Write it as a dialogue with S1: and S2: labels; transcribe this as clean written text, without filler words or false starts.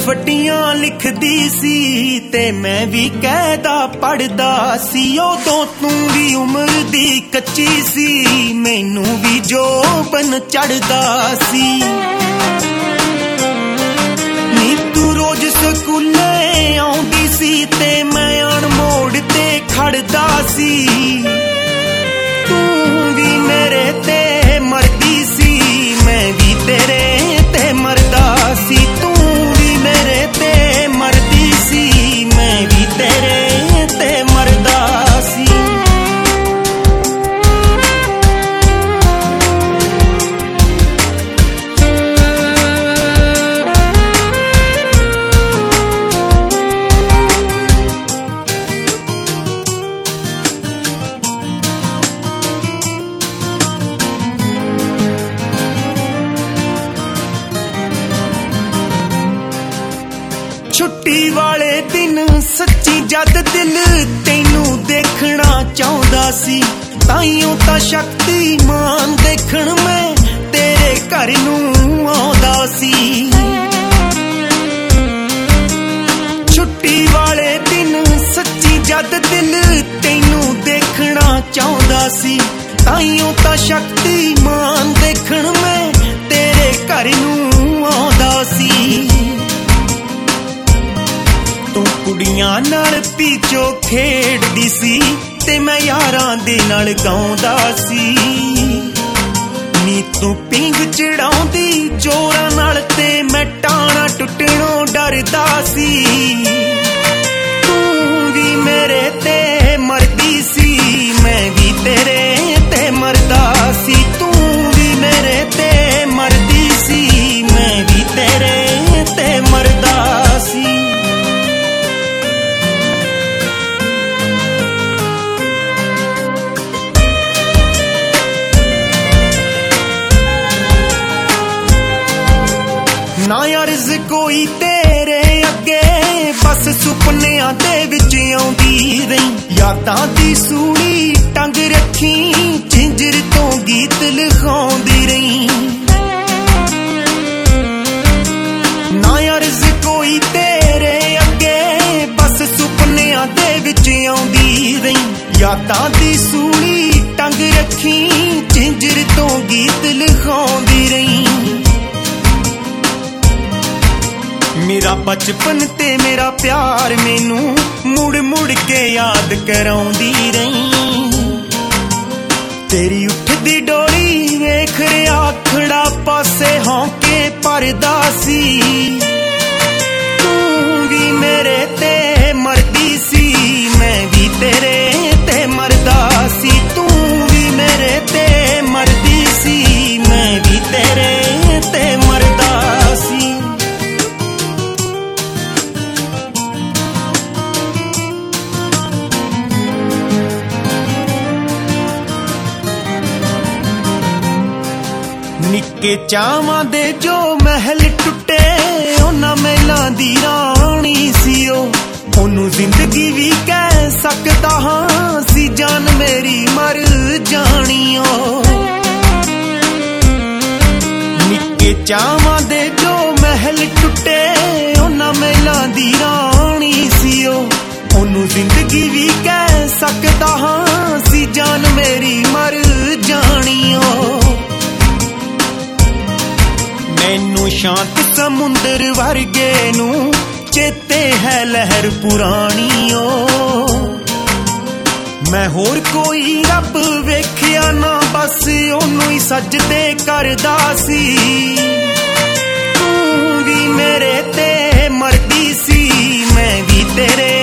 S1: फटियां लिखदी सी ते मैं भी कहदा पढ़दा सी। उदों तू भी उम्र दी कच्ची सी मैनू भी जोबन चढ़दा सी। नी तू रोज स्कूले आउंदी सी ते मैं अणमोड़ ते खड़दा सी। तू भी मेरे ते मरदी सी मैं भी तेरे ते मरदा सी। तू भी मेरे ते मरदी सी मैं भी तेरे ते मरदा सी। छुट्टी वाले दिन सच्ची जद दिल तेनू देखना चाहता सी। ताइयों तां शक्तिमान देखण मैं तेरे घर नू आउंदा सी। छुट्टी वाले दिन सच्ची जद दिल तेनू देखना चाहता सी। ताइयों तां शक्तिमान देखण मैं तेरे घर नू आउंदा सी। तू कुड़ियां नाल पीछो खेडदी सी ते मैं यारां दे नाल गाउंदा सी। नी तू पिंग चढ़ाउंदी जोरां नाल ते मैं टाणा टुटणों डरदा सी। तू भी मेरे ते मरदी सी मैं भी तेरे ते मरदा सी। तू भी मेरे ते मरदी सी मैं भी तेरे ते मरदा सी। ना अर्ज कोई तेरे अगे बस सुपनियां दे विच आउंदी रही। यादां दी सूली टंग रखी झिंझर तो गीत लिखाउंदी रही। ना अर्ज कोई तेरे अगे बस सुपनियां दे विच आउंदी रही। यादां दी सूली टंग रखी झिंझर तो गीत लिखाउंदी रही। मेरा बचपन ते मेरा प्यार मैनू मुड़ मुड़ के याद कराउंदी रही। तेरी उठदी डोली वेख रिया खड़ा पासे हौंके परदा सी। तू भी मेरे ते मरदी सी मैं भी तेरे ते मरदा सी। तू भी मेरे ते मरदी सी मैं भी तेरे ते मरदा सी। निक्के चावां दे जो महल टुटे उन्हां महलां दी राणी सी। ओनू जिंदगी भी कह सकदा हां सी जान मेरी मर जानी ओ। निक्के चावां दे जो महल टुटे उन्हां महलां दी राणी सी। ओनू जिंदगी भी कह सकदा हां सी जान मेरी मर जानी ओ। मैनू शांत समुंदर वर्गे नू चेते है लहर पुरानी ओ। मैं होर कोई रब वेखिया ना बस ओनू ही सजदे करदा सी। तू भी मेरे ते मरदी सी मैं भी तेरे